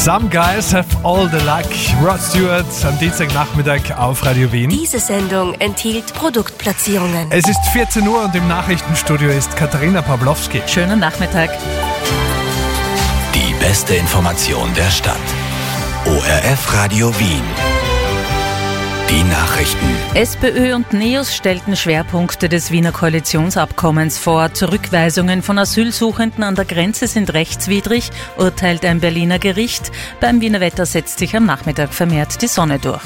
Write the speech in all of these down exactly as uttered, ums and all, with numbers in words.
Some guys have all the luck. Rod Stewart am Dienstagnachmittag auf Radio Wien. Diese Sendung enthielt Produktplatzierungen. Es ist vierzehn Uhr und im Nachrichtenstudio ist Katharina Pawlowski. Schönen Nachmittag. Die beste Information der Stadt. O R F Radio Wien. Die Nachrichten. SPÖ und NEOS stellten Schwerpunkte des Wiener Koalitionsabkommens vor. Zurückweisungen von Asylsuchenden an der Grenze sind rechtswidrig, urteilt ein Berliner Gericht. Beim Wiener Wetter setzt sich am Nachmittag vermehrt die Sonne durch.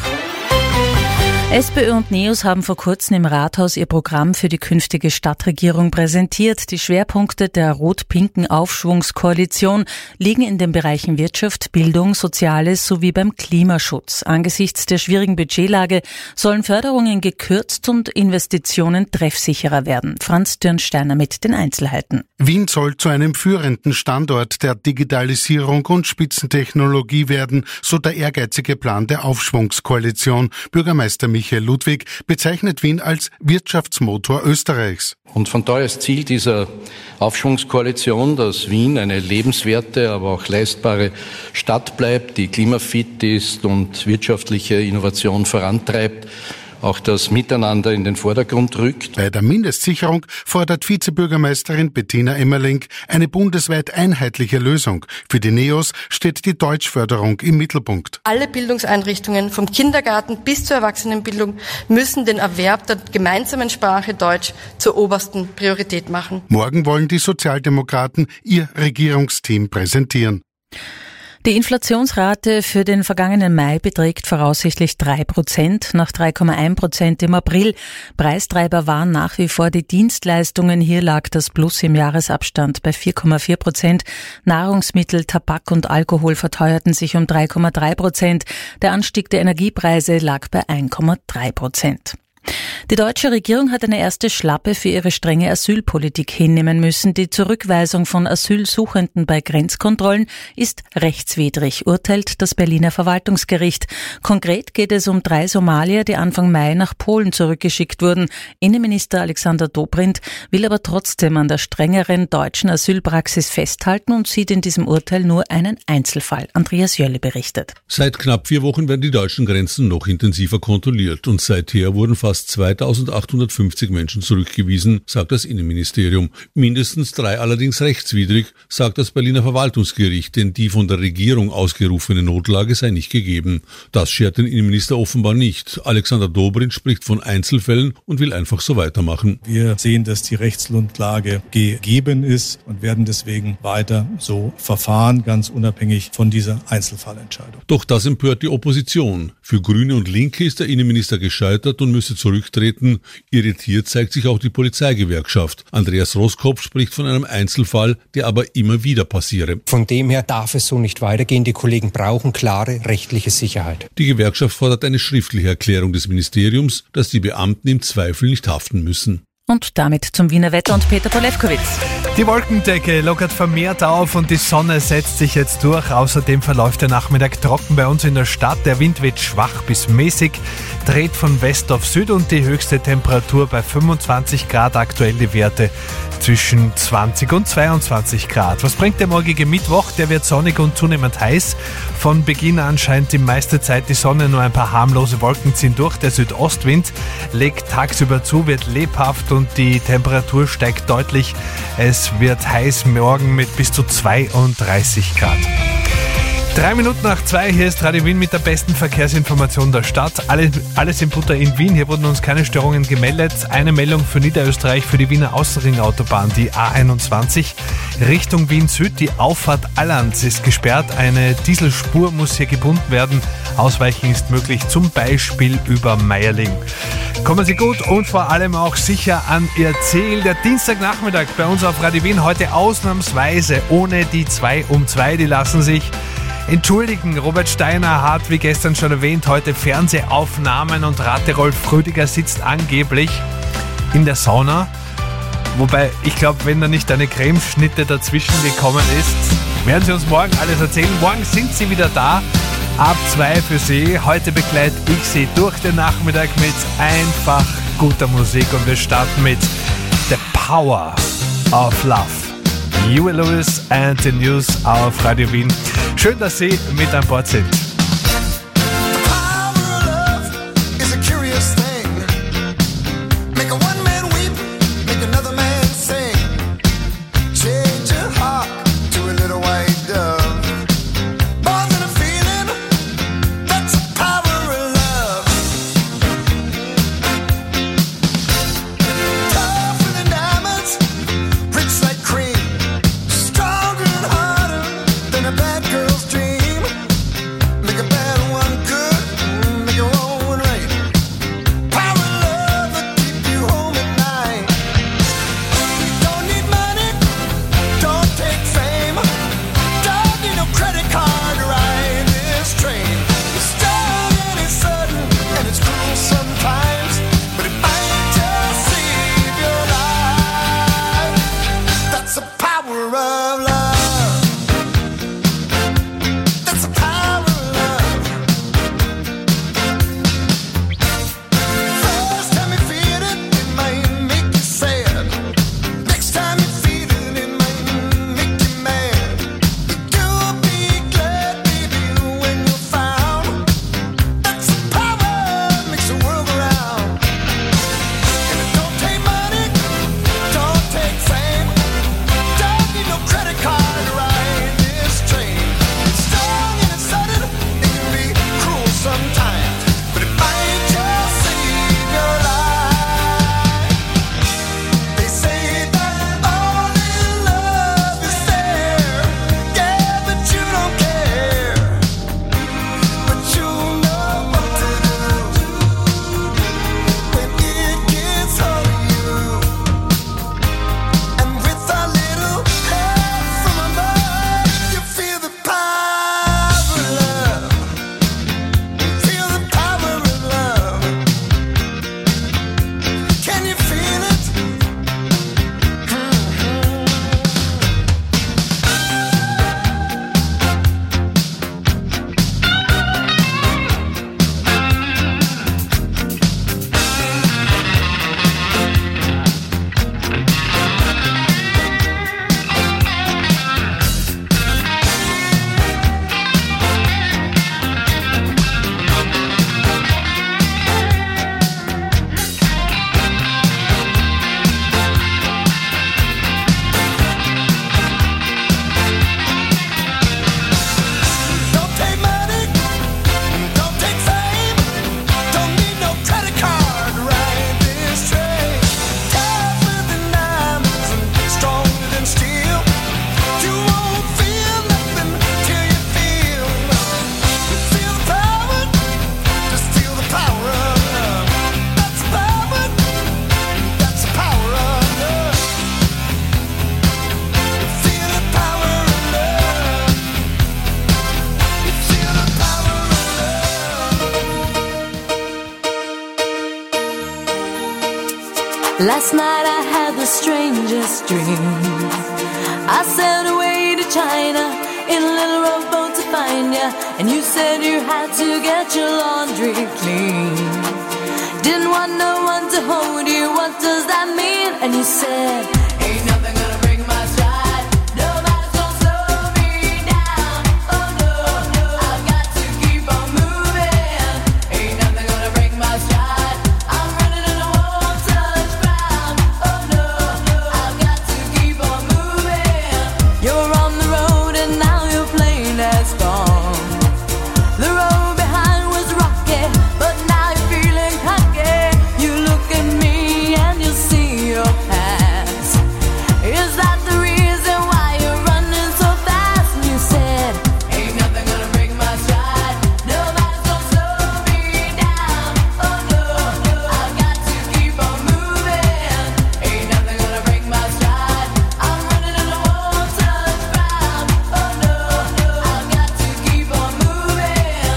SPÖ und NEOS haben vor kurzem im Rathaus ihr Programm für die künftige Stadtregierung präsentiert. Die Schwerpunkte der rot-pinken Aufschwungskoalition liegen in den Bereichen Wirtschaft, Bildung, Soziales sowie beim Klimaschutz. Angesichts der schwierigen Budgetlage sollen Förderungen gekürzt und Investitionen treffsicherer werden. Franz Dürnsteiner mit den Einzelheiten. Wien soll zu einem führenden Standort der Digitalisierung und Spitzentechnologie werden, so der ehrgeizige Plan der Aufschwungskoalition. Bürgermeister Michael Ludwig bezeichnet Wien als Wirtschaftsmotor Österreichs. Und von daher ist Ziel dieser Aufschwungskoalition, dass Wien eine lebenswerte, aber auch leistbare Stadt bleibt, die klimafit ist und wirtschaftliche Innovation vorantreibt, auch das Miteinander in den Vordergrund rückt. Bei der Mindestsicherung fordert Vizebürgermeisterin Bettina Emmerling eine bundesweit einheitliche Lösung. Für die NEOS steht die Deutschförderung im Mittelpunkt. Alle Bildungseinrichtungen vom Kindergarten bis zur Erwachsenenbildung müssen den Erwerb der gemeinsamen Sprache Deutsch zur obersten Priorität machen. Morgen wollen die Sozialdemokraten ihr Regierungsteam präsentieren. Die Inflationsrate für den vergangenen Mai beträgt voraussichtlich drei Prozent, nach drei Komma eins Prozent im April. Preistreiber waren nach wie vor die Dienstleistungen. Hier lag das Plus im Jahresabstand bei vier Komma vier Prozent. Nahrungsmittel, Tabak und Alkohol verteuerten sich um drei Komma drei Prozent. Der Anstieg der Energiepreise lag bei eins Komma drei Prozent. Die deutsche Regierung hat eine erste Schlappe für ihre strenge Asylpolitik hinnehmen müssen. Die Zurückweisung von Asylsuchenden bei Grenzkontrollen ist rechtswidrig, urteilt das Berliner Verwaltungsgericht. Konkret geht es um drei Somalier, die Anfang Mai nach Polen zurückgeschickt wurden. Innenminister Alexander Dobrindt will aber trotzdem an der strengeren deutschen Asylpraxis festhalten und sieht in diesem Urteil nur einen Einzelfall. Andreas Jölle berichtet. Seit knapp vier Wochen werden die deutschen Grenzen noch intensiver kontrolliert und seither wurden fast zweitausendachthundertfünfzig Menschen zurückgewiesen, sagt das Innenministerium. Mindestens drei allerdings rechtswidrig, sagt das Berliner Verwaltungsgericht, denn die von der Regierung ausgerufene Notlage sei nicht gegeben. Das schert den Innenminister offenbar nicht. Alexander Dobrindt spricht von Einzelfällen und will einfach so weitermachen. Wir sehen, dass die Rechtsgrundlage gegeben ist und werden deswegen weiter so verfahren, ganz unabhängig von dieser Einzelfallentscheidung. Doch das empört die Opposition. Für Grüne und Linke ist der Innenminister gescheitert und müsse zurücktreten. Irritiert zeigt sich auch die Polizeigewerkschaft. Andreas Roskopf spricht von einem Einzelfall, der aber immer wieder passiere. Von dem her darf es so nicht weitergehen. Die Kollegen brauchen klare rechtliche Sicherheit. Die Gewerkschaft fordert eine schriftliche Erklärung des Ministeriums, dass die Beamten im Zweifel nicht haften müssen. Und damit zum Wiener Wetter und Peter Polewkowitz. Die Wolkendecke lockert vermehrt auf und die Sonne setzt sich jetzt durch. Außerdem verläuft der Nachmittag trocken bei uns in der Stadt. Der Wind wird schwach bis mäßig, dreht von West auf Süd und die höchste Temperatur bei fünfundzwanzig Grad. Aktuell die Werte zwischen zwanzig und zweiundzwanzig Grad. Was bringt der morgige Mittwoch? Der wird sonnig und zunehmend heiß. Von Beginn an scheint die meiste Zeit die Sonne, nur ein paar harmlose Wolken ziehen durch. Der Südostwind legt tagsüber zu, wird lebhaft und die Temperatur steigt deutlich. Es wird heiß morgen mit bis zu zweiunddreißig Grad. Drei Minuten nach zwei, hier ist Radio Wien mit der besten Verkehrsinformation der Stadt. Alles, alles im Butter in Wien, hier wurden uns keine Störungen gemeldet. Eine Meldung für Niederösterreich, für die Wiener Außenringautobahn, die A einundzwanzig, Richtung Wien Süd. Die Auffahrt Allanz ist gesperrt, eine Dieselspur muss hier gebunden werden. Ausweichen ist möglich, zum Beispiel über Meierling. Kommen Sie gut und vor allem auch sicher an Ihr Ziel. Der Dienstagnachmittag bei uns auf Radio Wien heute ausnahmsweise ohne die zwei um zwei. Die lassen sich entschuldigen. Robert Steiner hat, wie gestern schon erwähnt, heute Fernsehaufnahmen und Rate Rolf Frödiger sitzt angeblich in der Sauna. Wobei, ich glaube, wenn da nicht eine Cremeschnitte dazwischen gekommen ist, werden Sie uns morgen alles erzählen. Morgen sind Sie wieder da. Ab zwei für Sie. Heute begleite ich Sie durch den Nachmittag mit einfach guter Musik und wir starten mit The Power of Love. Huey Lewis and the News auf Radio Wien. Schön, dass Sie mit an Bord sind. Last night I had the strangest dream. I sailed away to China in a little rowboat to find ya, and you said you had to get your laundry clean. Didn't want no one to hold you, what does that mean? And you said, ain't nothing gonna break my stride. Nobody's gonna slow me down. Oh no, no, I've got to keep on moving. Ain't nothing gonna break my stride. I'm running and I won't touch ground. Oh no, no, I've got to keep on moving. You're on the road and now your plane has gone. The road behind was rocky, but now you're feeling cocky. You look at me and you see your past. Is that the reason why you're running so fast? And you said, ain't nothing gonna break my stride. Nobody's gonna slow me down. Oh no, no, I've got to keep on moving. Ain't nothing gonna break my stride. I'm running and I won't touch ground. Oh no, no, I've got to keep on moving.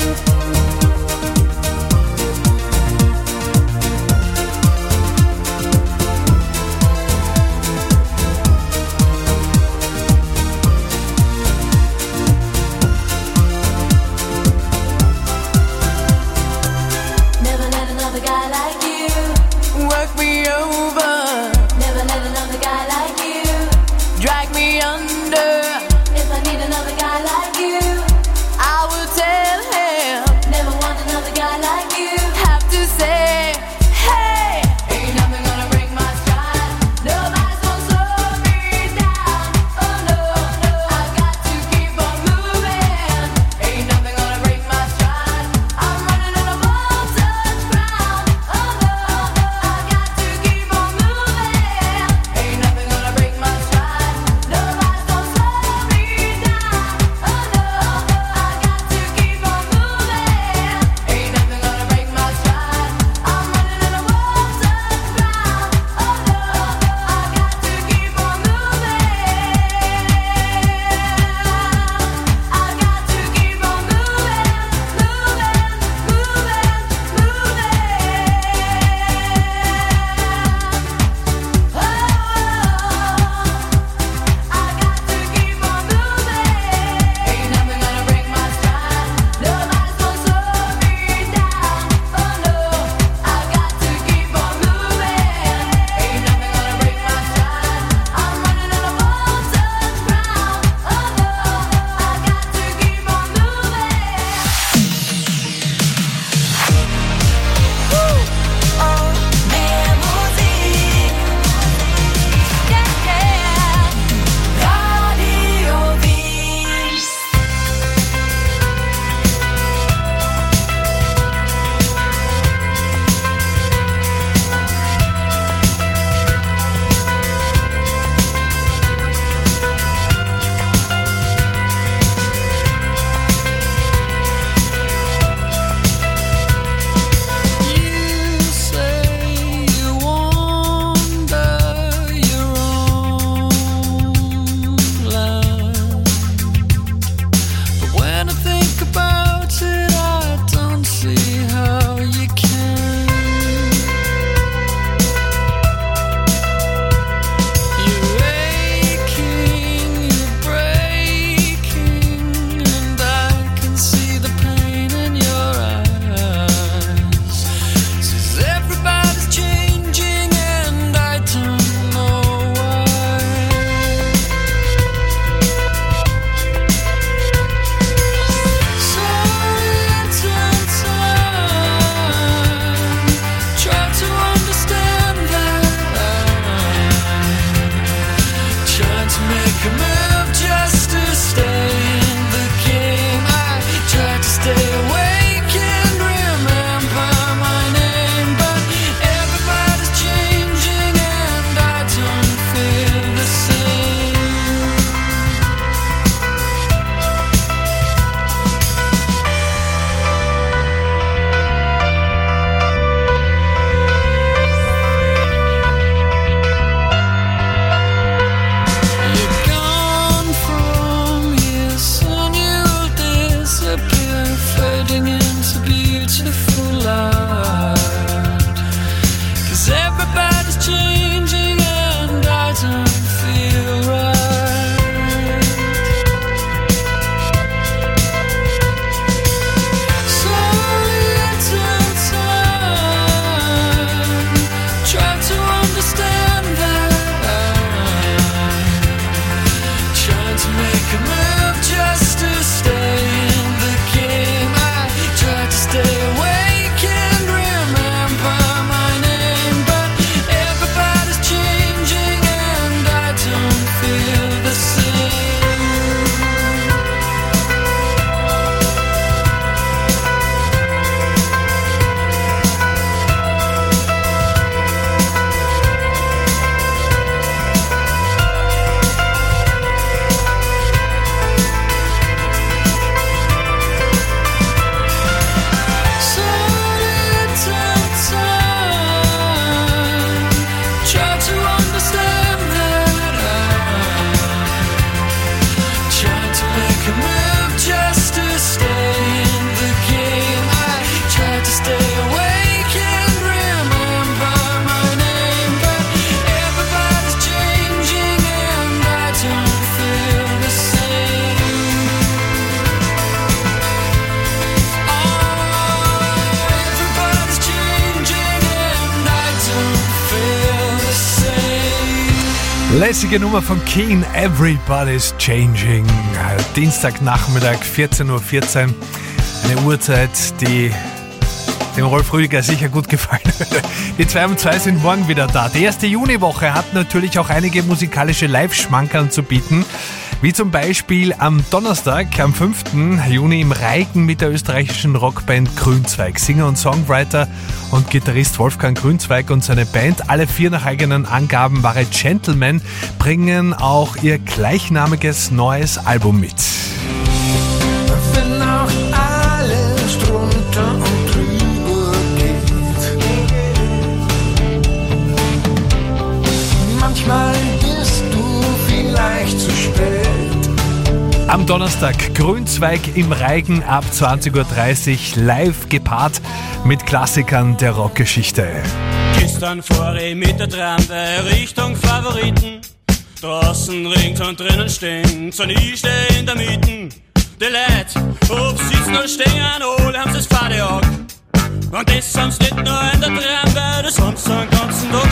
Never let another guy like you work me over. Never let another guy like you drag me under. If I need another guy like you, Lässige Nummer von Keen, Everybody's Changing. Dienstagnachmittag, vierzehn Uhr vierzehn. Eine Uhrzeit, die dem Rolf Rüdiger sicher gut gefallen würde. Die zwei um zwei sind morgen wieder da. Die erste Juniwoche hat natürlich auch einige musikalische Live-Schmankerl zu bieten. Wie zum Beispiel am Donnerstag, am fünften Juni im Reigen mit der österreichischen Rockband Grünzweig. Singer und Songwriter und Gitarrist Wolfgang Grünzweig und seine Band, alle vier nach eigenen Angaben wahre Gentlemen, bringen auch ihr gleichnamiges neues Album mit. Wenn auch alles drunter und drüber geht, manchmal bist du vielleicht zu spät. Am Donnerstag Grünzweig im Reigen ab zwanzig Uhr dreißig, live gepaart mit Klassikern der Rockgeschichte. Gestern fahr ich mit der Tramway Richtung Favoriten. Draußen ringt und drinnen stinkt's und ich steh in der Mitte. Die Leute, ob sitzen oder stehen, alle haben sie's Party auch. Und das haben's nicht nur in der Tramway, das haben's den ganzen Tag.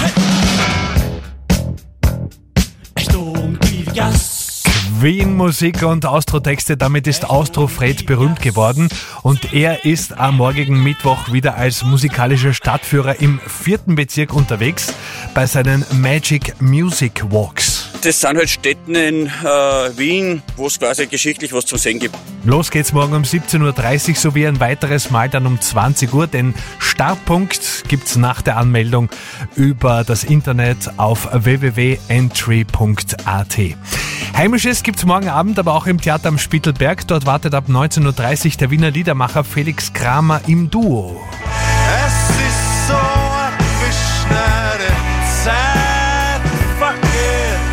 Hey. Echt unglaublich, yes. Wien, Musik und Austro-Texte, damit ist Austro Fred berühmt geworden und er ist am morgigen Mittwoch wieder als musikalischer Stadtführer im vierten Bezirk unterwegs bei seinen Magic Music Walks. Das sind halt Städten in äh, Wien, wo es quasi geschichtlich was zum Sehen gibt. Los geht's morgen um siebzehn Uhr dreißig sowie ein weiteres Mal dann um zwanzig Uhr. Den Startpunkt gibt's nach der Anmeldung über das Internet auf w w w punkt entry punkt a t. Heimisches gibt's morgen Abend, aber auch im Theater am Spittelberg. Dort wartet ab neunzehn Uhr dreißig der Wiener Liedermacher Felix Kramer im Duo. Es ist so abgeschneide Zeit vergeht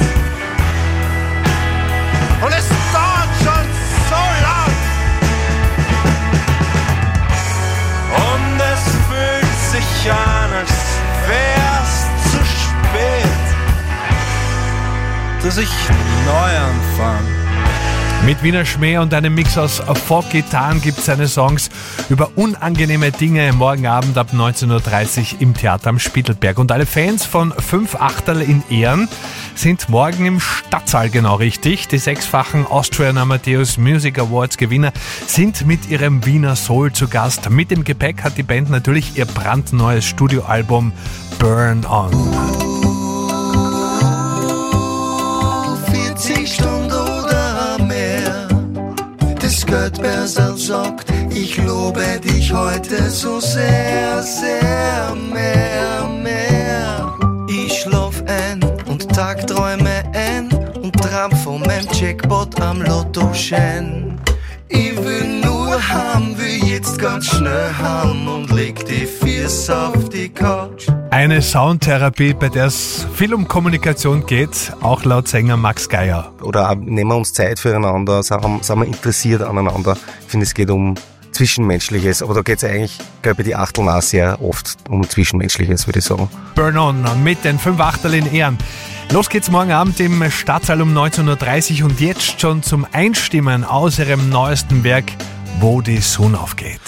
und es dauert schon so lang und es fühlt sich an, als wär's zu spät, dass ich neu anfange. Mit Wiener Schmäh und einem Mix aus Folk-Gitarren gibt es seine Songs über unangenehme Dinge morgen Abend ab neunzehn Uhr dreißig im Theater am Spittelberg. Und alle Fans von fünf Achterl in Ehren sind morgen im Stadtsaal genau richtig. Die sechsfachen Austrian Amadeus Music Awards Gewinner sind mit ihrem Wiener Soul zu Gast. Mit dem Gepäck hat die Band natürlich ihr brandneues Studioalbum Burn On. vierzig Stunden oder mehr, das Göttbersel sagt, ich lobe dich heute so sehr, sehr, mehr, mehr. Ich schlaf ein und Tagträume ein und traum von meinem Jackpot am Lottoschein. Ich will nur haben, will jetzt ganz schnell haben und leg die Füße auf die Couch. Eine Soundtherapie, bei der es viel um Kommunikation geht, auch laut Sänger Max Geier. Oder nehmen wir uns Zeit füreinander, sind wir interessiert aneinander. Ich finde, es geht um Zwischenmenschliches, aber da geht es eigentlich, glaube ich, die Achteln auch sehr oft um Zwischenmenschliches, würde ich sagen. Burn On mit den fünf Achtel in Ehren. Los geht's morgen Abend im Stadtsaal um neunzehn Uhr dreißig und jetzt schon zum Einstimmen aus ihrem neuesten Werk, Wo die Sonne aufgeht.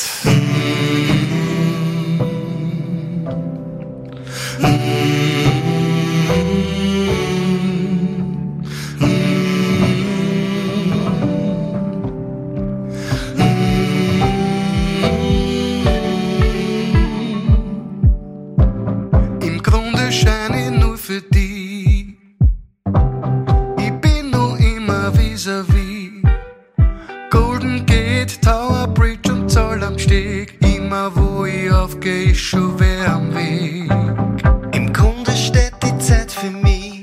Im Grunde scheine ich nur für dich. Ich bin noch immer vis-à-vis. Golden Gate, Tower Bridge und Zoll am Steg. Immer wo ich aufgehe, ist schon wer am Weg. Im Grunde steht die Zeit für mich.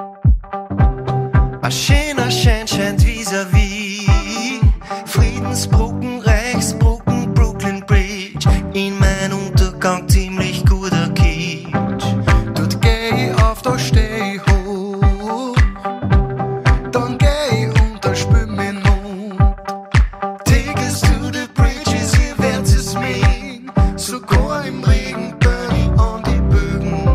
Ein schöner Schein scheint vis-à-vis. Friedensbrücken, Reichsbrücken, Brooklyn Bridge. In mein Untergang ziemlich guter Kitsch. Dort geh ich auf, da steh ich hoch. Dann geh ich und da spül mich not. Take us to the bridges, ihr werdet es meinen. Sogar im Regen burn ich an die Bögen.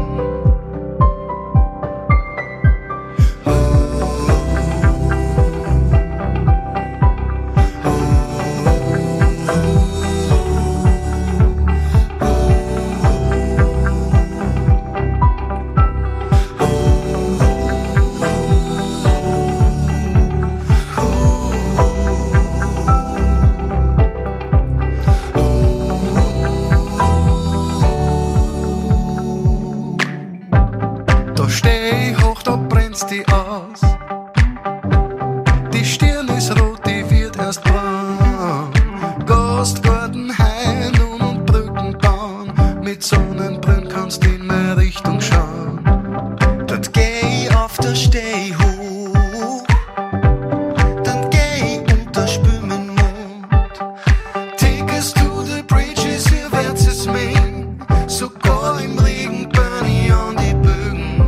aus. Die Stirn ist rot, die wird erst braun. Gastgarten, Hain und Brücken bauen. Mit Sonnenbrillen kannst du in meine Richtung schauen. Dort geh ich auf der Steh hoch. Dann geh ich unter Spümen Mond. Take us to the bridges, hier wird's es mengen. Sogar im Regen bin ich an die Bögen.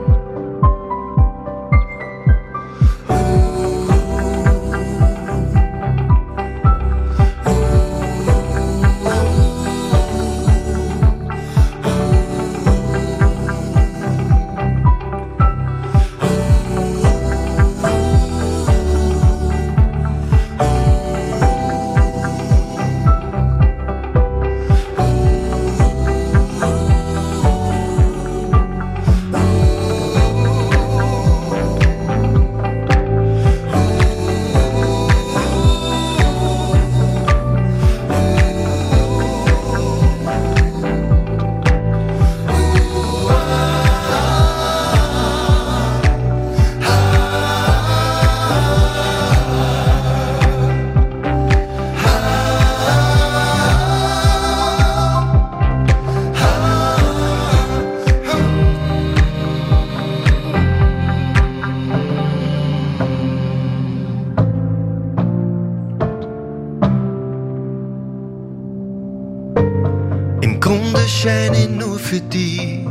Im Grunde scheine ich nur für die.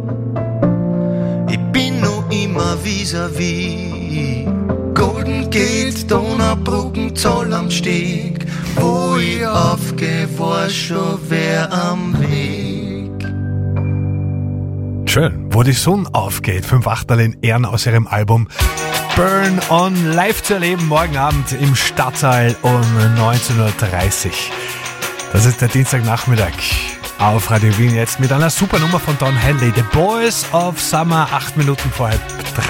Ich bin noch immer vis-à-vis. Golden Gate, Donaubrücken, Zoll am Steg. Wo ich aufgeh, war schon wer am Weg. Schön, wo die Sonne aufgeht. Fünf Achtel in Ehren aus ihrem Album Burn On live zu erleben, morgen Abend im Stadtsaal um neunzehn Uhr dreißig. Das ist der Dienstagnachmittag auf Radio Wien, jetzt mit einer super Nummer von Don Henley. The Boys of Summer, acht Minuten vor halb drei.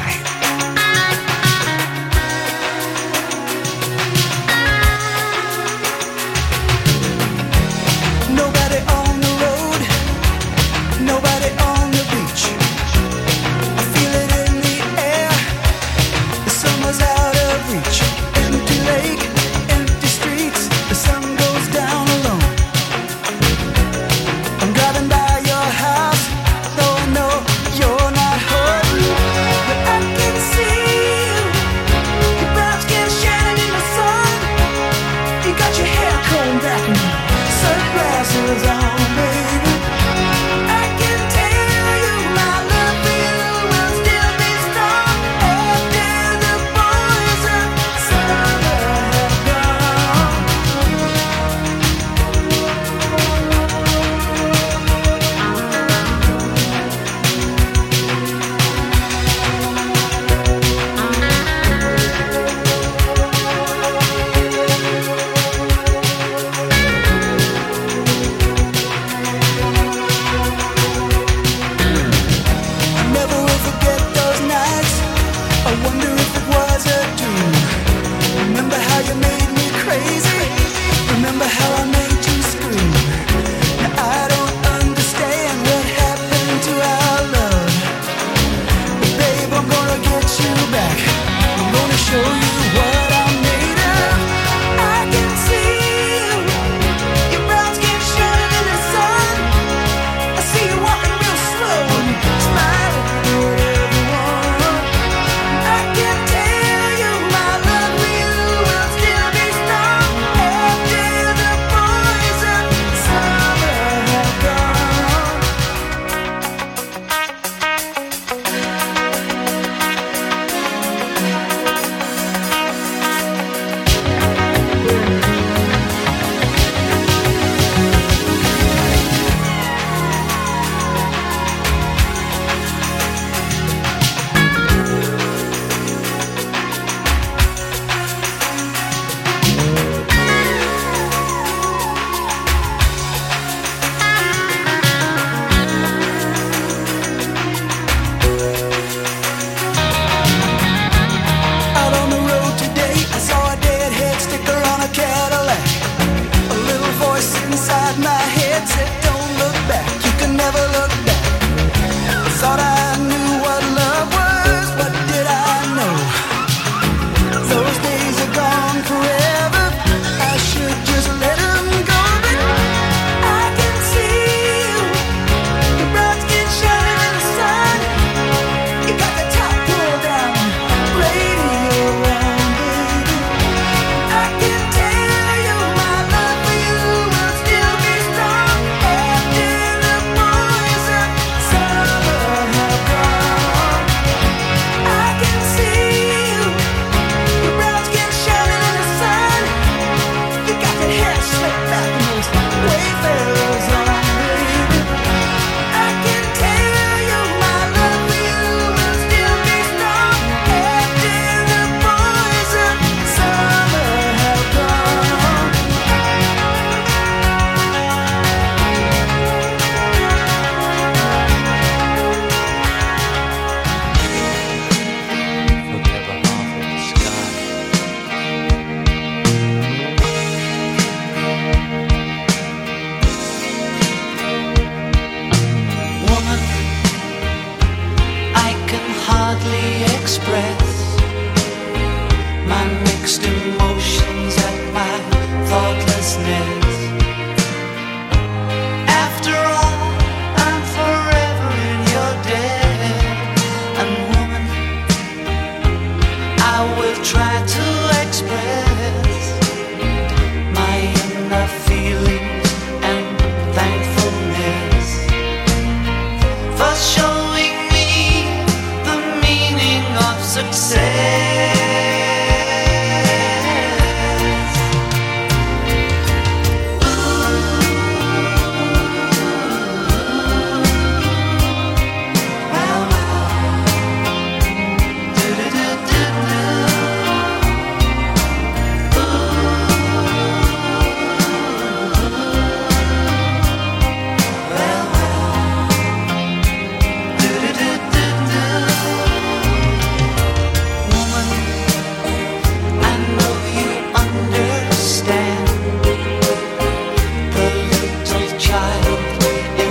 Thought I knew what love was, but did I know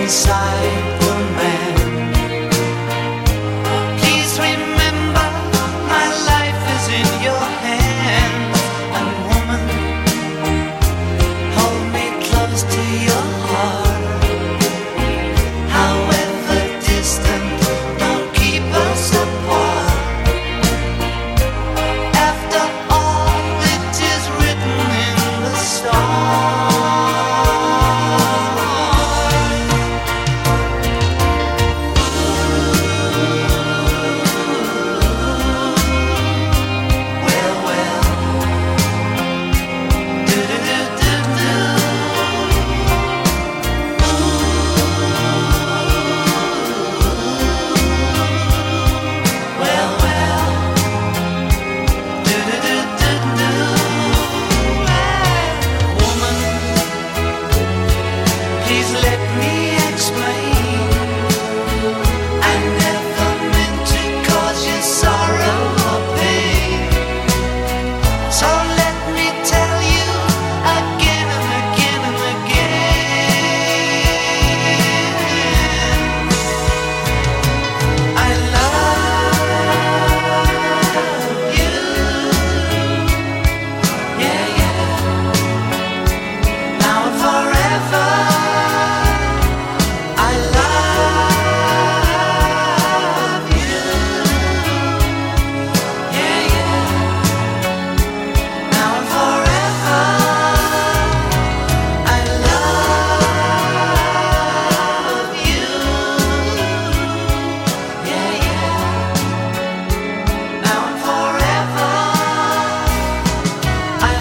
inside the man. Please remember my life is in your hands. And woman, hold me close to your heart. However distant, don't keep us apart. After all, it is written in the stars. Please let me explain. I never meant to cause you sorrow or pain. So let me tell you again and again and again. I love you. Yeah, yeah. Now and forever. I love you. Yeah, yeah. Now and forever. I love you. Yeah, yeah. Now and forever. I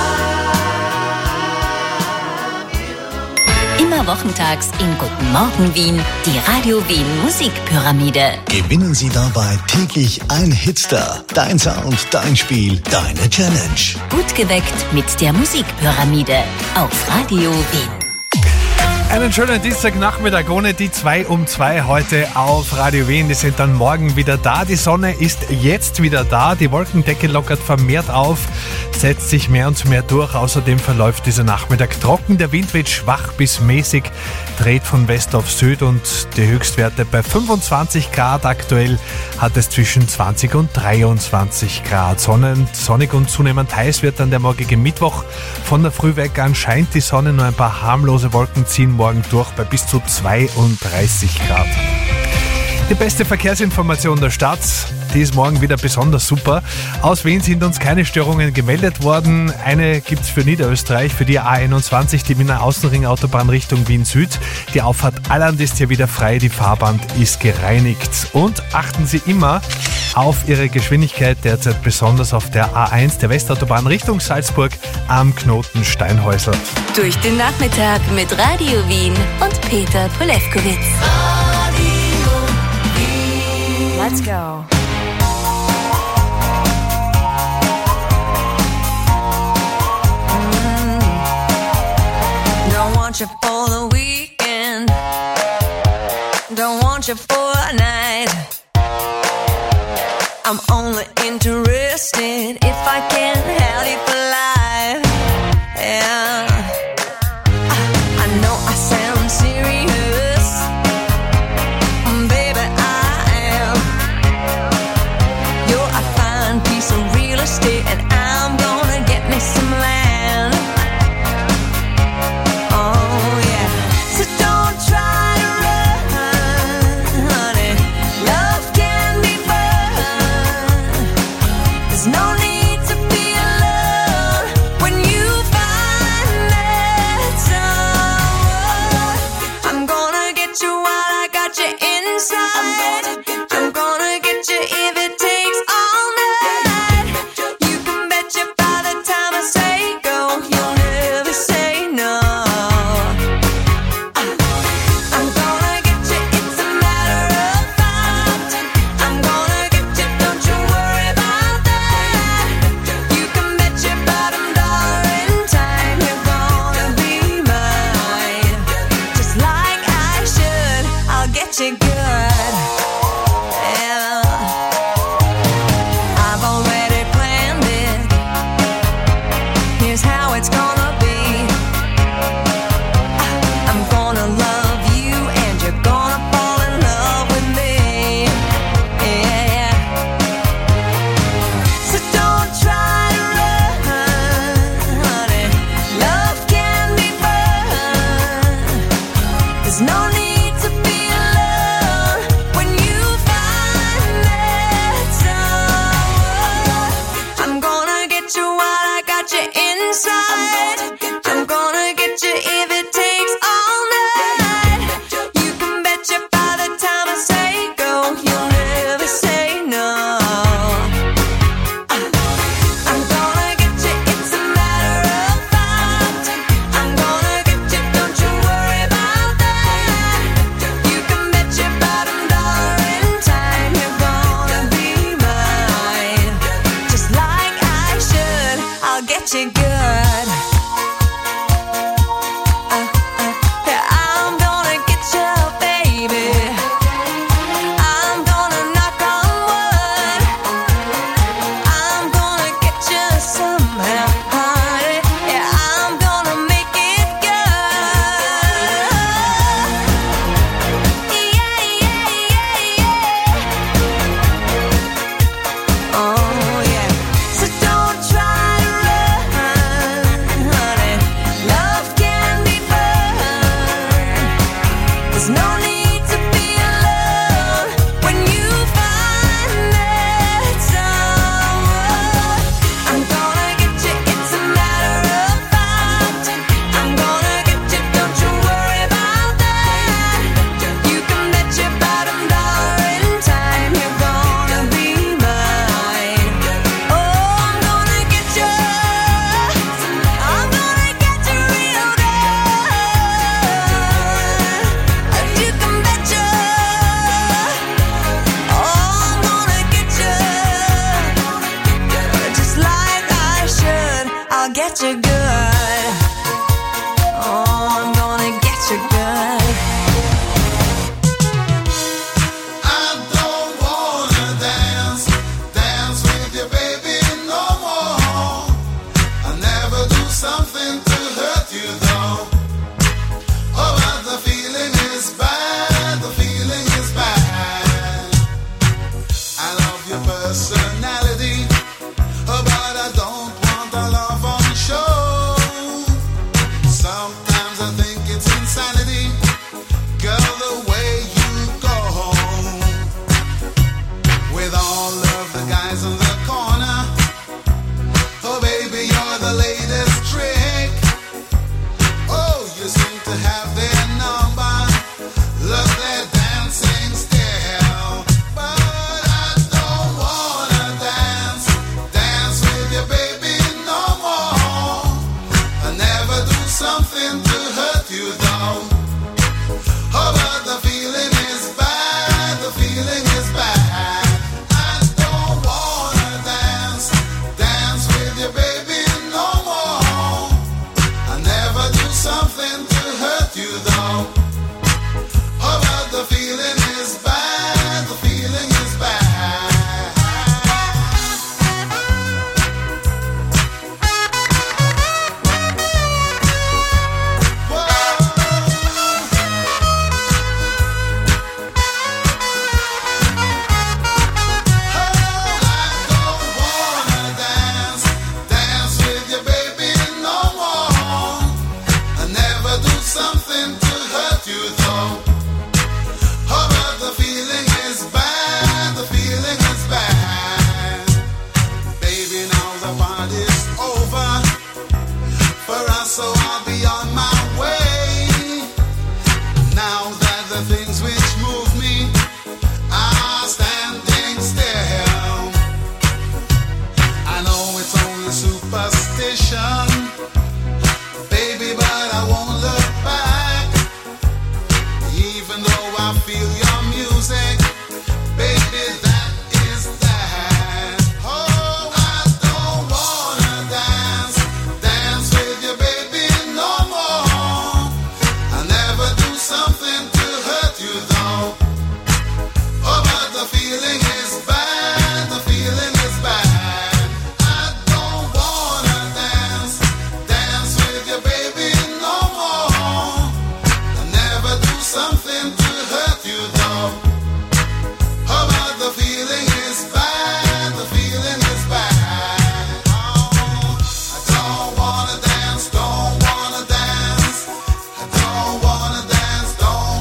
love you. Immer wochentags in Guten Morgen Wien, die Radio Wien Musikpyramide. Gewinnen Sie dabei täglich ein Hitstar. Dein Sound, dein Spiel, deine Challenge. Gut geweckt mit der Musikpyramide auf Radio Wien. Einen schönen Dienstagnachmittag ohne die zwei um zwei heute auf Radio Wien. Die sind dann morgen wieder da. Die Sonne ist jetzt wieder da. Die Wolkendecke lockert vermehrt auf, setzt sich mehr und mehr durch. Außerdem verläuft dieser Nachmittag trocken. Der Wind wird schwach bis mäßig, dreht von West auf Süd und die Höchstwerte bei fünfundzwanzig Grad. Aktuell hat es zwischen zwanzig und dreiundzwanzig Grad. Sonnen, sonnig und zunehmend heiß wird dann der morgige Mittwoch. Von der Früh weg an scheint die Sonne, nur ein paar harmlose Wolken ziehen morgen durch bei bis zu zweiunddreißig Grad. Die beste Verkehrsinformation der Stadt, die ist morgen wieder besonders super. Aus Wien sind uns keine Störungen gemeldet worden. Eine gibt es für Niederösterreich, für die A einundzwanzig, die Wiener Außenringautobahn Richtung Wien Süd. Die Auffahrt Alland ist hier wieder frei, die Fahrbahn ist gereinigt. Und achten Sie immer auf Ihre Geschwindigkeit, derzeit besonders auf der A eins der Westautobahn Richtung Salzburg am Knoten Steinhäusl. Durch den Nachmittag mit Radio Wien und Peter Polewkowitz. Let's go. Mm. Don't want you for the weekend. Don't want you for a night. I'm only interested if I can have you for life. Yeah. I know I sound serious, baby, I am. You're a fine piece of real estate, and I'm gonna get me some land. Oh yeah. So don't try to run, honey. Love can be fun. There's no need to be alone when you find that someone. I'm gonna get you while I got you inside. I'm gonna get you if it takes all night. You can bet you by the time I say go, you'll never say no. I'm gonna get you, it's a matter of fact. I'm gonna get you, don't you worry about that. You can bet your bottom dollar in time you're gonna be mine. Just like I should, I'll get you good. Yeah. I've already planned it. Here's how it's gonna be. I'm gonna love you There's no need to be alone when you find that someone. I'm gonna get you while I got you inside. I'm gonna get you if it takes all night. You can bet you by the time I say go, you'll never say no. I'm gonna get you, it's a matter of fact. I'm gonna get you, don't you worry about that. You can bet your bottom dollar in time you're gonna be mine. Just like I should, I'll get you good. Don't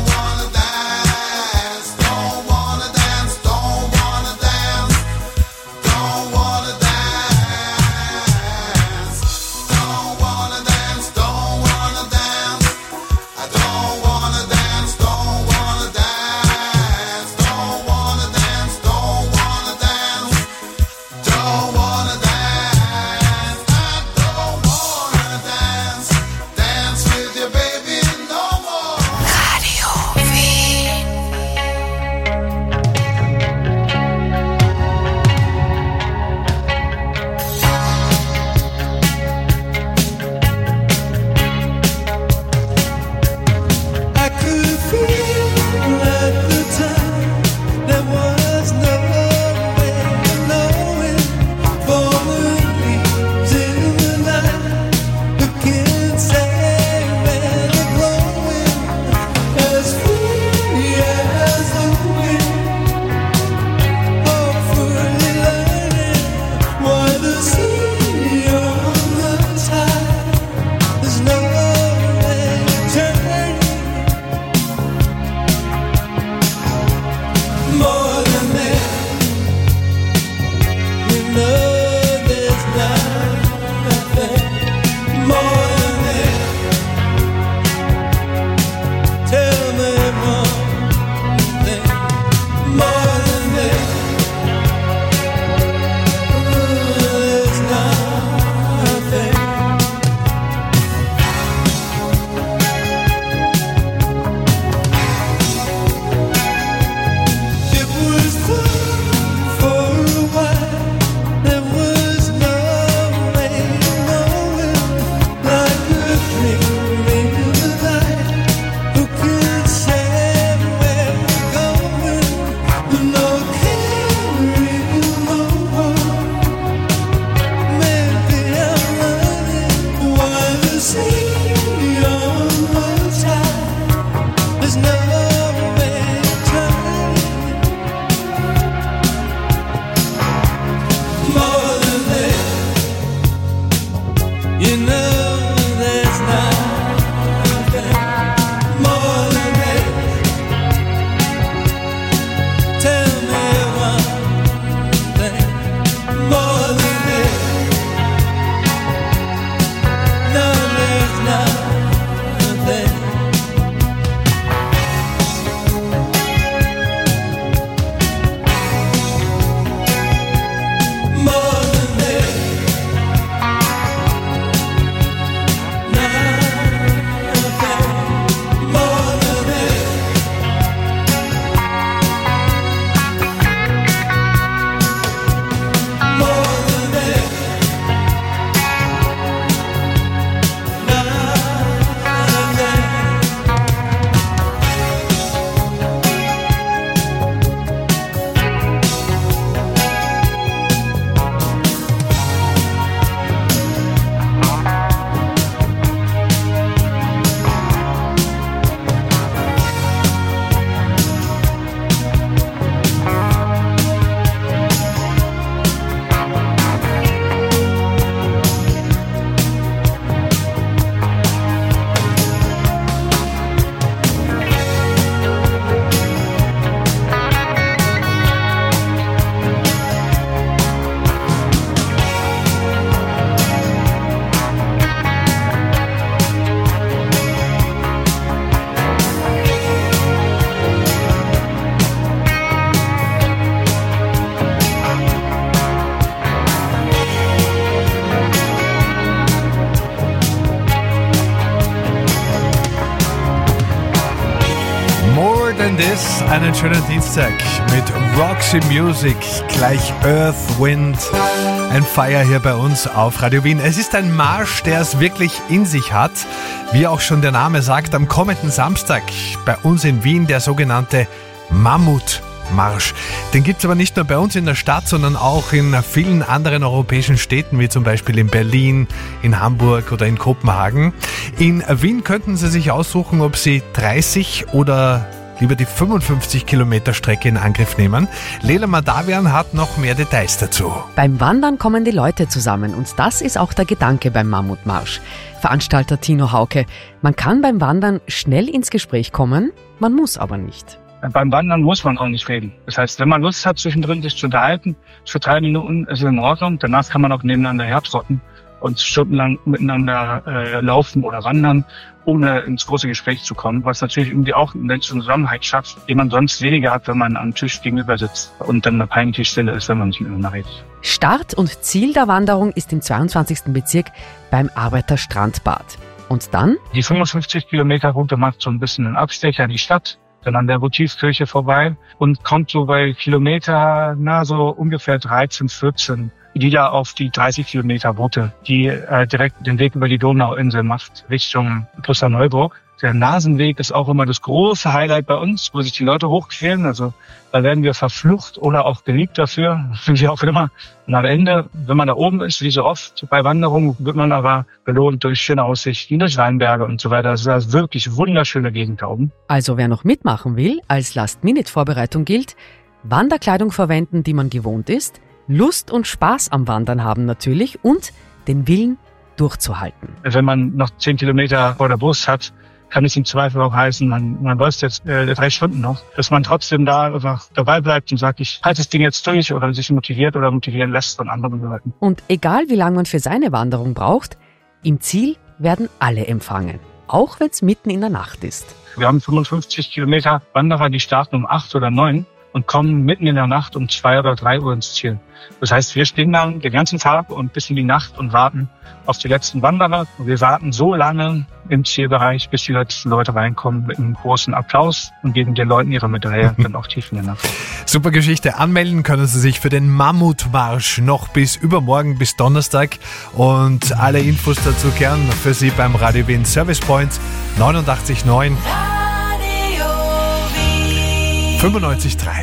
Than This, einen schönen Dienstag mit Roxy Music, gleich Earth, Wind and Fire hier bei uns auf Radio Wien. Es ist ein Marsch, der es wirklich in sich hat, wie auch schon der Name sagt, am kommenden Samstag bei uns in Wien der sogenannte Mammutmarsch. Den gibt es aber nicht nur bei uns in der Stadt, sondern auch in vielen anderen europäischen Städten, wie zum Beispiel in Berlin, in Hamburg oder in Kopenhagen. In Wien könnten Sie sich aussuchen, ob Sie dreißig oder lieber die fünfundfünfzig Kilometer Strecke in Angriff nehmen. Lela Madavian hat noch mehr Details dazu. Beim Wandern kommen die Leute zusammen und das ist auch der Gedanke beim Mammutmarsch. Veranstalter Tino Hauke, man kann beim Wandern schnell ins Gespräch kommen, man muss aber nicht. Beim Wandern muss man auch nicht reden. Das heißt, wenn man Lust hat, zwischendrin sich zu unterhalten, für drei Minuten ist es in Ordnung. Danach kann man auch nebeneinander hertrotten und stundenlang miteinander äh, laufen oder wandern, ohne ins große Gespräch zu kommen, was natürlich irgendwie auch einen Zusammenhalt schafft, den man sonst weniger hat, wenn man am Tisch gegenüber sitzt und dann eine peinliche Stille ist, wenn man nicht miteinander redet. Start und Ziel der Wanderung ist im zweiundzwanzigsten Bezirk beim Arbeiterstrandbad. Und dann? Die fünfundfünfzig Kilometer Route macht so ein bisschen einen Abstecher in die Stadt, dann an der Votivkirche vorbei und kommt so bei Kilometer, na so ungefähr dreizehn, vierzehn wieder auf die dreißig Kilometer Route, die äh, direkt den Weg über die Donauinsel macht, Richtung Klosterneuburg. Der Nasenweg ist auch immer das große Highlight bei uns, wo sich die Leute hochquälen. Also da werden wir verflucht oder auch geliebt dafür, wie auch immer. Und am Ende, wenn man da oben ist, wie so oft bei Wanderungen, wird man aber belohnt durch schöne Aussichten, durch Weinberge und so weiter. Das ist also wirklich wunderschöne Gegend da oben. Also wer noch mitmachen will, als Last-Minute-Vorbereitung gilt, Wanderkleidung verwenden, die man gewohnt ist, Lust und Spaß am Wandern haben natürlich und den Willen durchzuhalten. Wenn man noch zehn Kilometer vor der Brust hat, kann es im Zweifel auch heißen, man, man läuft jetzt äh, drei Stunden noch, dass man trotzdem da einfach dabei bleibt und sagt, ich halte das Ding jetzt durch oder sich motiviert oder motivieren lässt von anderen Leuten. Und egal wie lange man für seine Wanderung braucht, im Ziel werden alle empfangen, auch wenn es mitten in der Nacht ist. Wir haben fünfundfünfzig Kilometer Wanderer, die starten um acht oder neun und kommen mitten in der Nacht um zwei oder drei Uhr ins Ziel. Das heißt, wir stehen dann den ganzen Tag und bis in die Nacht und warten auf die letzten Wanderer. Und wir warten so lange im Zielbereich, bis die letzten Leute reinkommen mit einem großen Applaus und geben den Leuten ihre Medaille dann auch tief in der Nacht. Super Geschichte. Anmelden können Sie sich für den Mammutmarsch noch bis übermorgen, bis Donnerstag. Und alle Infos dazu gern für Sie beim Radio Wien Service Point neunundachtzig neun fünfundneunzig drei.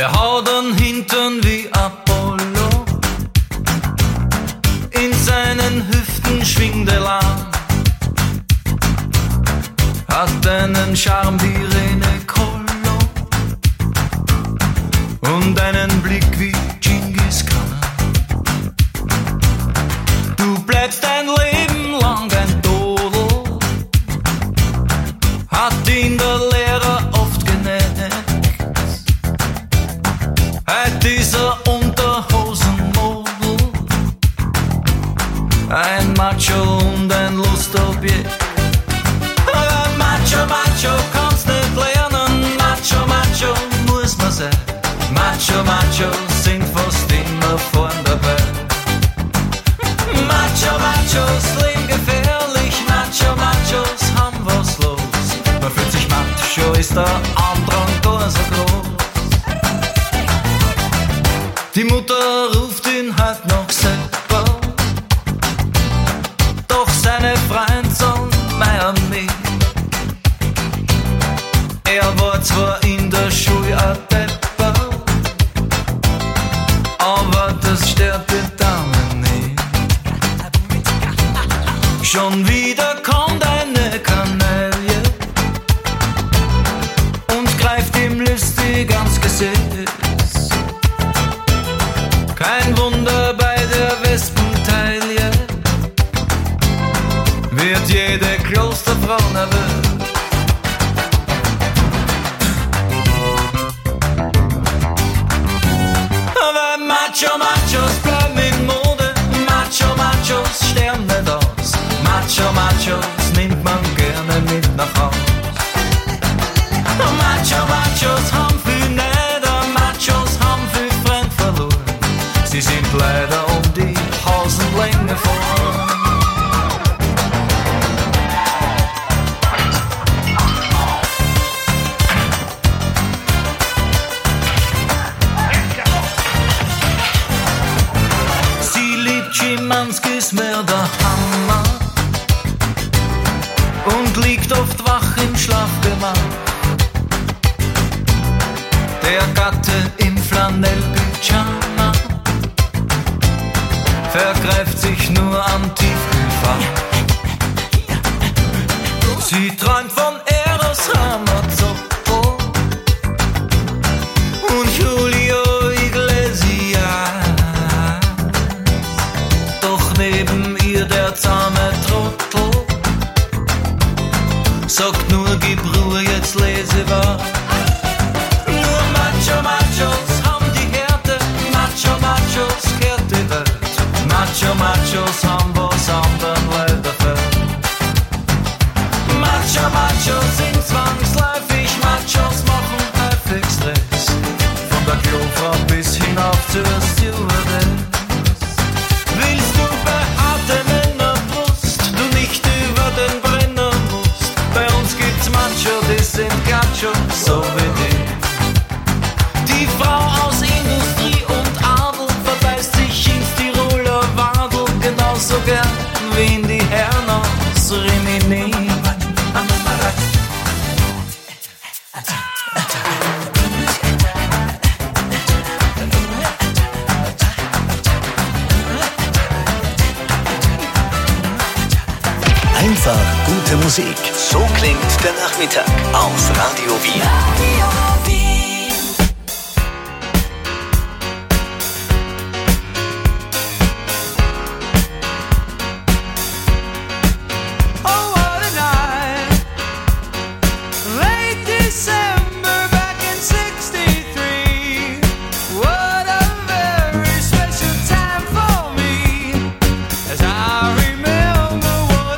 Er hat einen Hintern wie Apollo, in seinen Hüften schwingt er lang, hat einen Charme wie Rene Collo und einen Blick wie Genghis Khan. Du bleibst dein Leben lang ein Dodel, hat ihn der Lehrer oft geneckt. Heut dieser Unterhosenmodel, ein Macho und ein Lustobjekt. Aber Macho, Macho kannst nicht lernen, Macho, Macho muss man sein. Macho, Macho sind fast immer vorn dabei. Macho, Machos leben gefährlich, Macho, Machos haben was los. Man fühlt sich macho, ist der Andrang gar so groß. Die Mutter ruft ihn halt noch selber, doch seine Freunde sagen Miami. Er war zwar in der Schule ein Depper, aber das stört die Damen nicht. Schon wieder kommt eine Kanaille und greift ihm listig ans Gesäß. Kein Wunder bei der Wespentaille, wird jede Klosterfrau nervös. Aber Macho, Machos bleiben in Mode, Macho, Machos sterben nicht aus. Macho, Machos nimmt man gerne mit nach Haus. Macho, Machos haben viel Neider, Machos haben viel Freund verloren. Sie sind leider um die Hausenlänge vorn. Sie liebt Schimanskis mehr der Hammer und liegt oft wach im Schlafgemach. Der Gatte im Flanellpyjama vergreift sich nur am Tiefkühlfach. Sie träumt von Eros Ramazzotti und Julio Iglesias, doch neben ihr der zahme Trottel sagt nur, gib Ruhe, jetzt lese was. Nur Macho, Machos haben die Härte, Macho, Machos kehrt die Welt. Macho, Machos haben was anderen leider fällt. Macho, Machos sind zwangsläufig, Machos machen häufig Stress. Von der Klofrau bis hinauf zur Stewardess. Willst du behaarte Männerbrust, du nicht über den Brenner musst. Bei uns gibt's Macho, die sind Gacho, so wie die. Die Frau aus Industrie und Adel verbeißt sich ins Tiroler Wadel genauso gern wie in die Herren aus Rimini. Einfach gute Musik. So klingt der Nachmittag auf Radio Wien. Radio Wien.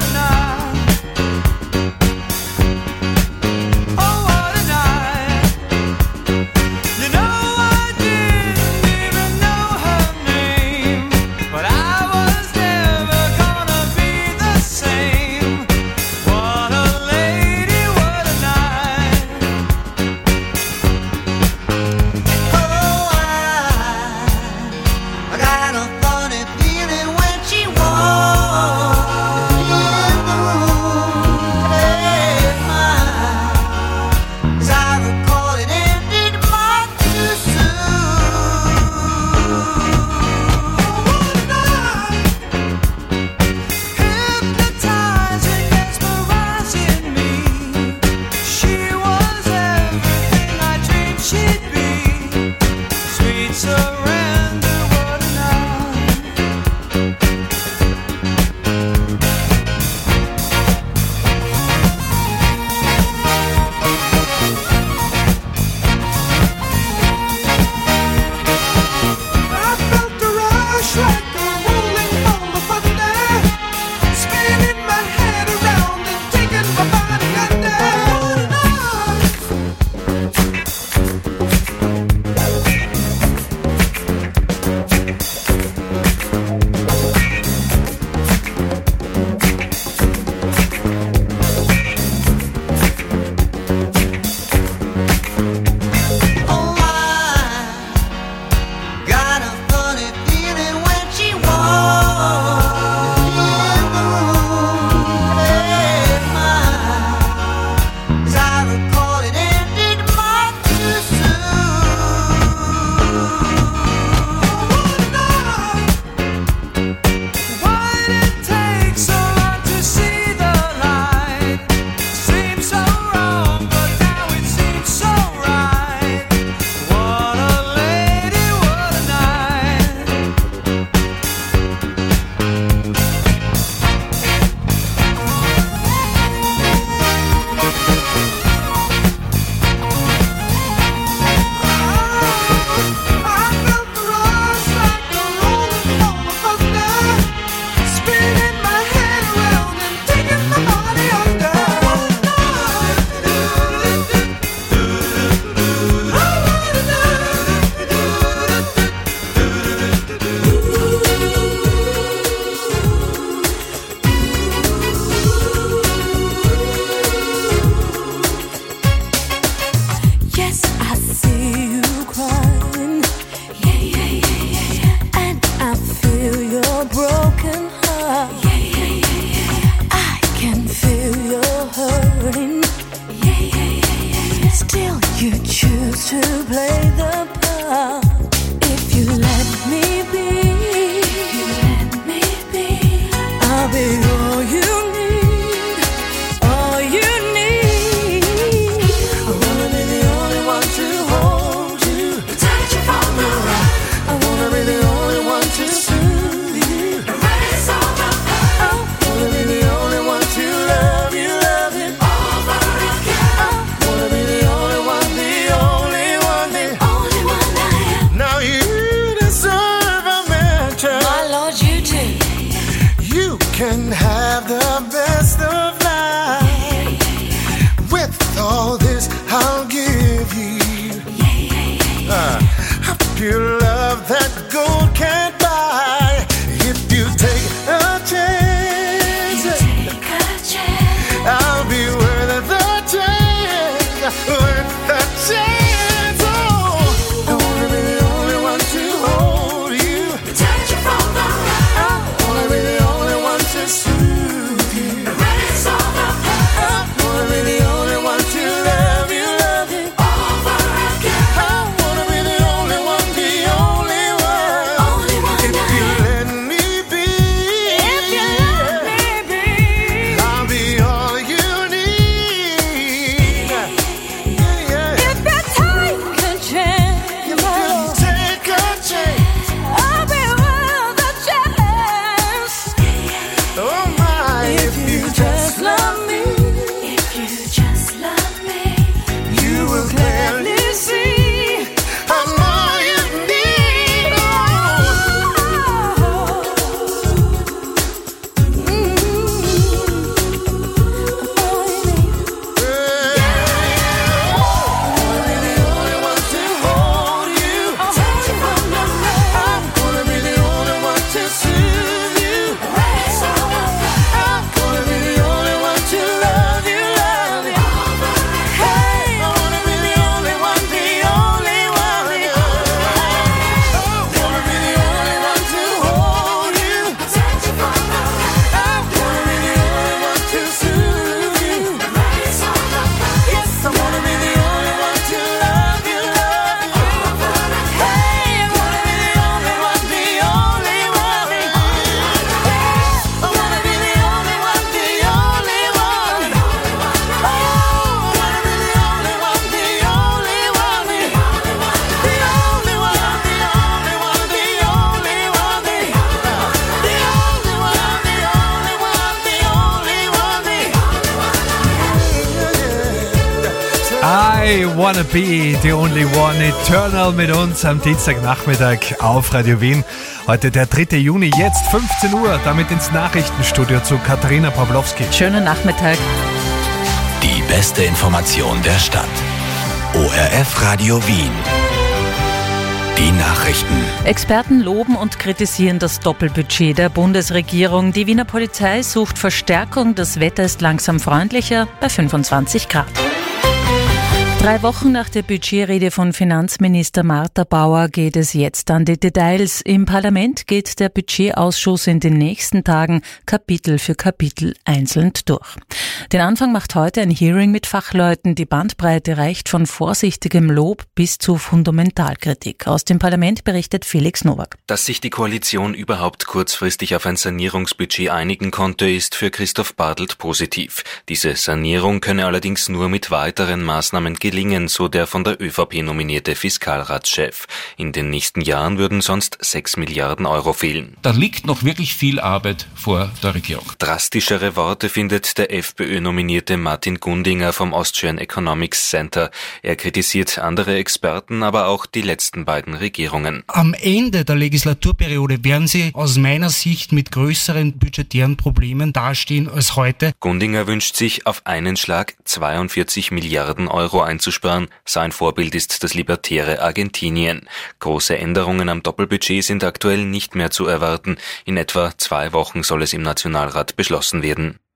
Oh, what a night. feel your broken heart. Yeah, yeah, yeah, yeah. I can feel your hurting. Yeah, yeah, yeah, yeah, yeah. Still you choose to play the part. If you let me be, if you let me be, I'll be all you need, all you need. I wanna be the only one to hold you, protect you from the right. I wanna be the only one to soothe you, erase all the pain. I wanna be the only one to love you, love you over again. I wanna be the only one, the only one, the only one I am. Now you deserve a mention. My Lord, you do. You can have the best of life. With all this I'll give you uh, a pure love that gold can't buy. If you take a chance, Take a chance. I'll be worth the chance, worth the chance. Oh, I wanna be the only one to hold you, Protect you from the right. I wanna be the only one to soothe you, Erase all the pain. I wanna be the only one to love you, love you Over again. I wanna be the only one, the only one. Only one If I you am. let me be, If you let me be. I'll be all you need. Yeah, yeah. If you take a chance, You can take a chance. I'll be worth the chance. Oh my, if you just love me, If you just love me, you will clearly see I'm all you need. I wanna be the only one, Eternal mit uns am Dienstagnachmittag auf Radio Wien. Heute der dritte Juni, jetzt fünfzehn Uhr, damit ins Nachrichtenstudio zu Katharina Pawlowski. Schönen Nachmittag. Die beste Information der Stadt. O R F Radio Wien. Die Nachrichten. Experten loben und kritisieren das Doppelbudget der Bundesregierung. Die Wiener Polizei sucht Verstärkung. Das Wetter ist langsam freundlicher bei fünfundzwanzig Grad. Drei Wochen nach der Budgetrede von Finanzminister Martha Bauer geht es jetzt an die Details. Im Parlament geht der Budgetausschuss in den nächsten Tagen Kapitel für Kapitel einzeln durch. Den Anfang macht heute ein Hearing mit Fachleuten. Die Bandbreite reicht von vorsichtigem Lob bis zu Fundamentalkritik. Aus dem Parlament berichtet Felix Nowak. Dass sich die Koalition überhaupt kurzfristig auf ein Sanierungsbudget einigen konnte, ist für Christoph Bartelt positiv. Diese Sanierung könne allerdings nur mit weiteren Maßnahmen gelingen, so der von der ÖVP nominierte Fiskalratschef. In den nächsten Jahren würden sonst sechs Milliarden Euro fehlen. Da liegt noch wirklich viel Arbeit vor der Regierung. Drastischere Worte findet der FPÖ-nominierte Martin Gundinger vom Austrian Economics Center. Er kritisiert andere Experten, aber auch die letzten beiden Regierungen. Am Ende der Legislaturperiode werden sie aus meiner Sicht mit größeren budgetären Problemen dastehen als heute. Gundinger wünscht sich, auf einen Schlag zweiundvierzig Milliarden Euro einzusparen. Sein Vorbild ist das libertäre Argentinien. Große Änderungen am Doppelbudget sind aktuell nicht mehr zu erwarten. In etwa zwei Wochen soll es im Nationalrat beschlossen werden.